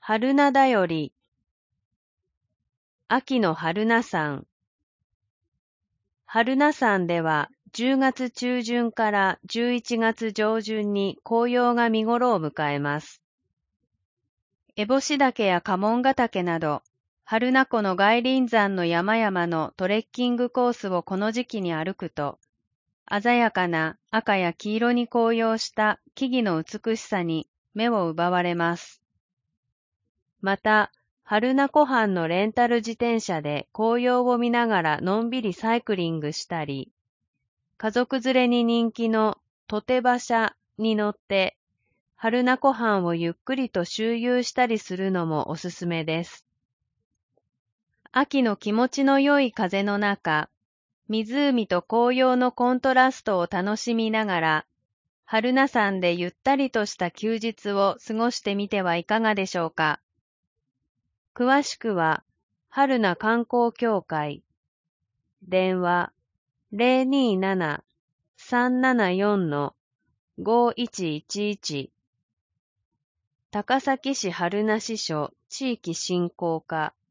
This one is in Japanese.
春名だより、秋の春名山。春名山では10月中旬から11月上旬に紅葉が見頃を迎えます。烏帽子岳やカモンガ岳など、春名湖の外輪山の山々のトレッキングコースをこの時期に歩くと、鮮やかな赤や黄色に紅葉した木々の美しさに目を奪われます。また、春名湖畔のレンタル自転車で紅葉を見ながらのんびりサイクリングしたり、家族連れに人気のとて馬車に乗って春名湖畔をゆっくりと周遊したりするのもおすすめです。秋の気持ちの良い風の中、湖と紅葉のコントラストを楽しみながら、春名山でゆったりとした休日を過ごしてみてはいかがでしょうか。詳しくは、春名観光協会、電話027-374-5111、高崎市春名支所地域振興課